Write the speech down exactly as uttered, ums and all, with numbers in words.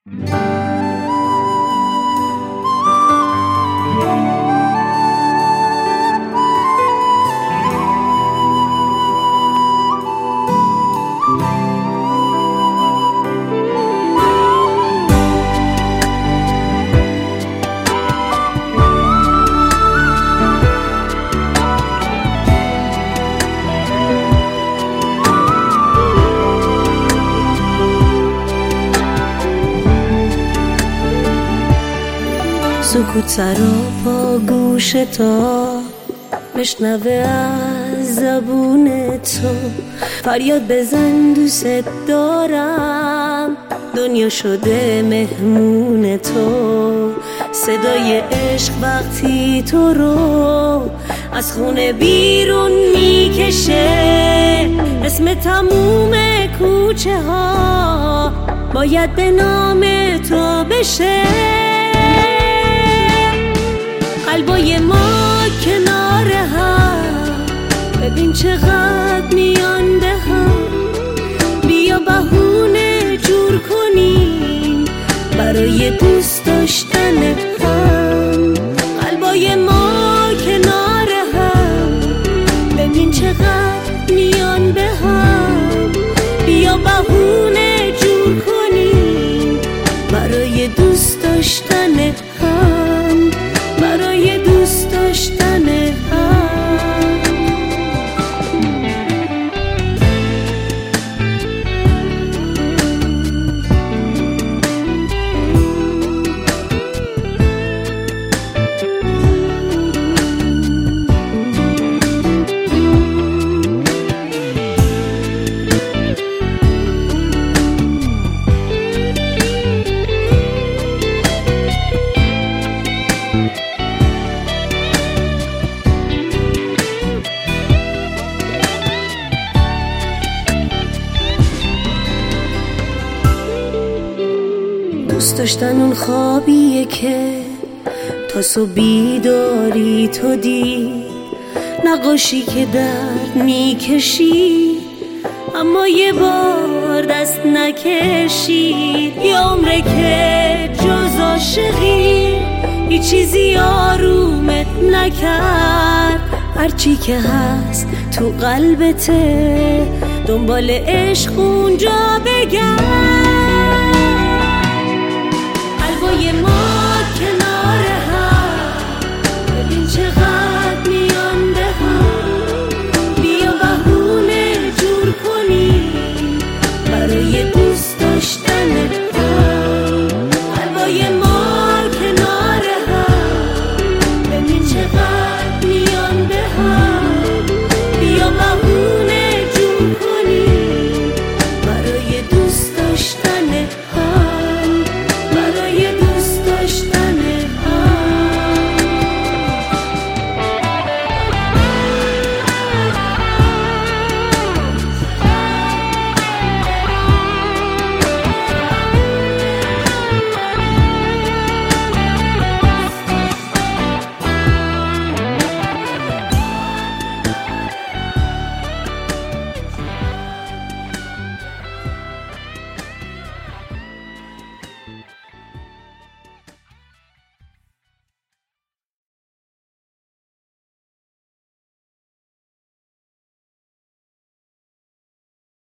سکوت سراپا گوش تا بشنوه از زبون تو، فریاد بزن دوست دارم، دنیا شده مهمون تو. صدای عشق وقتی تو رو از خونه بیرون میکشه، اسم تموم کوچه ها باید به نام تو بشه. قلبای ما کنار هم، ببین چقدر میان به هم، بیا بهونه جور کنیم برای دوست داشتن هم. قلبای ما کنار هم، ببین چقدر میان به هم، بیا بهونه جور کنیم برای دوست داشتن هم، برای دوست داشتن هم. دوست داشتن اون خوابیه که تا صبح بیداری تو دید، نقاشی که درد میکشی اما یه بار دست نکشید. یه عمره که جز عاشقی هیچ چیزی آرومت نکرد، هرچی که هست تو قلبته دنبال عشق اونجا بگرد. قلبای ما کنار هم، ببین چقدر میان به هم، بیا بهونه جور کنیم برای دوست داشتن هم. قلبای ما کنار هم، ببین چقدر میان به هم، بیا بهونه جور کنیم برای دوست داشتن هم.